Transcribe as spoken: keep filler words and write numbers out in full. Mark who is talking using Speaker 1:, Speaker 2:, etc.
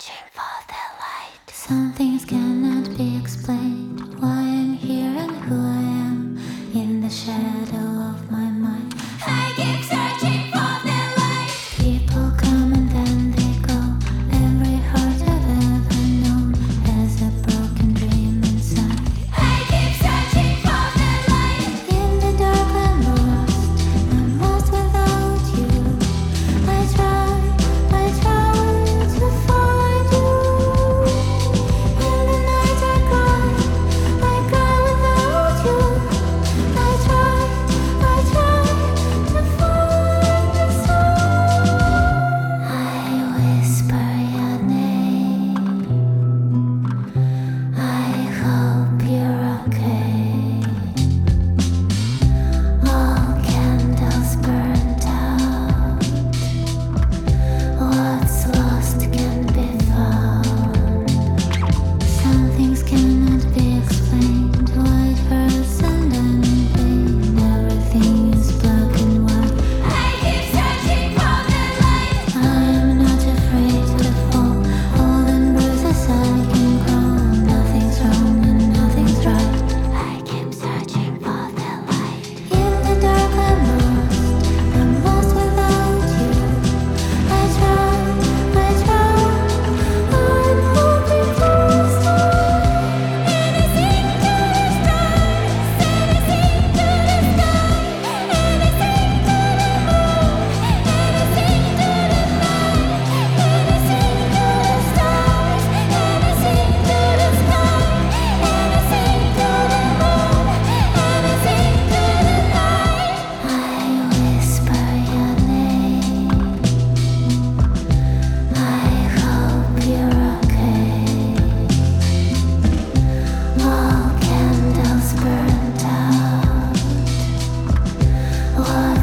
Speaker 1: Some things cannot be explained. Why I'm here and who I am in the shadow of my mind. I keep searching for the light. People come and then they go. Every heart I've ever known has a broken dream inside. I keep searching for the light. In the dark I'm lost. I'm lost without you. I try, I try to find you. In the night I cry, I cry without you. I try, I try to find the soul. I whisper your name. I hope you're okay. All candles burnt out. What's lost can be found. Some things cannot be explained. White hurts and I'm in pain. Everything is black and white. I keep searching for the light. I'm not afraid to fall. All in bruises I can crawl. Nothing's wrong and nothing's right. I keep searching for the light. In the dark I'm lost. I'm lost without you. I try, I try. I'm hoping to stay. Anything to the stars, anything to the sky, anything to the moon, anything to the night, anything to the stars, anything to the sky, anything to the moon, anything to the night. I whisper your name. I hope you're okay. All candles burnt out. What